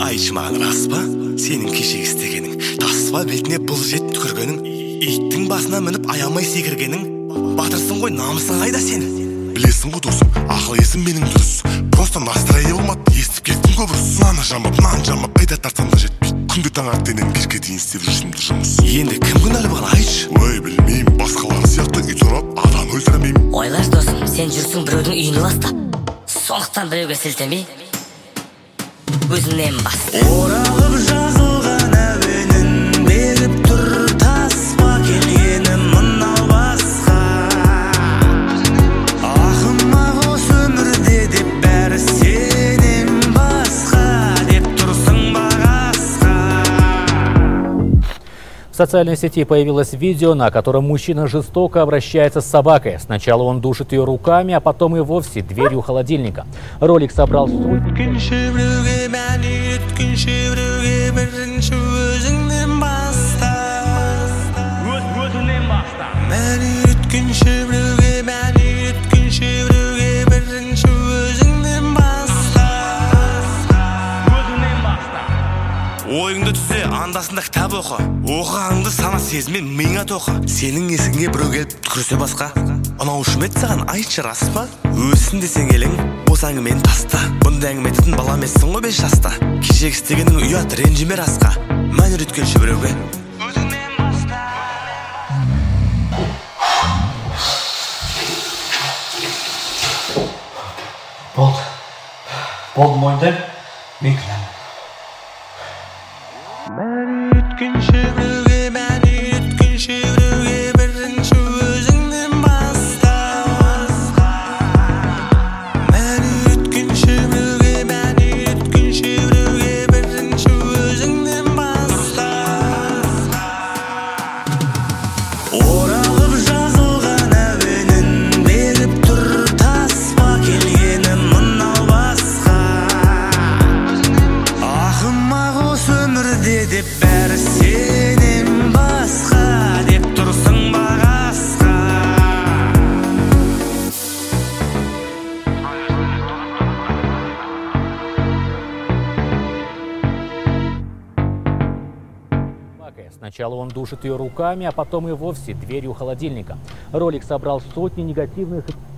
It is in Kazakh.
Айчы, маған рас па? Сенің кешегі істегенің, таспа бетіне бұл жет түкіргенің, иттің басына мініп аямай секіргенің, батырсың ғой, намысың қайда сенің? Білесің ғой досым, ақыл есім менің дұрыс. Просто настроение болмады, естіп кеттім көбіріс. Наны жамап, қайда тартсам да жетпейді. Күнде таңертеңнен кешке дейін істеп жүрсімді жұмыс. Енді кім кінәлі баған, айтшы? Ой, білмеймін, басқалар сияқты үй тонап, адам өлтіремеймін. Ойлаш досым, сен жүрсің біреудің үйін ластап, сондықтан біреуге сілтемей өзіңнен басты. Оралып жазылған әуенін беріп тұр таспа, келгенім мынау басқа. Ақымақ осы өмірде деп бәрі сенен басқа, деп тұрсың бағасқа. В социальной сети появилось видео, на котором мужчина жестоко обращается с собакой. Сначала он душит ее руками, а потом и вовсе дверью холодильника. Ролик собрал Ойыңды түзе, андасында кітап оқы. Оқығаныңды сана сезмен миыңа тоқы. Сенің есіңе біреу келіп түкірсе басқа. Анау шүмет саған айтшы, рас па? Өссін десең елің, осы әңгімені таста. Бұндай әңгіме айтатын бала емессің ғой 5 жаста. Кешегі істегенің ұят, ренжіме расқа. Мән үйреткенше біреуге өзіңнен баста. Болды мойындаймын, мен кінәлі. Мән үйреткенше біреуге бірінші өзіңнен баста. Мән үйреткенше біреуге бірінші өзіңнен баста. Оралып жазылған әуенін беріп тұр таспа, келгенім мынау басқа. Ақымақ осы өмірде деп бәрі сенен басқа, деп тұрсың бағасқа. Сначала он душит ее руками, а потом и вовсе дверью холодильника. Ролик собрал сотни негативных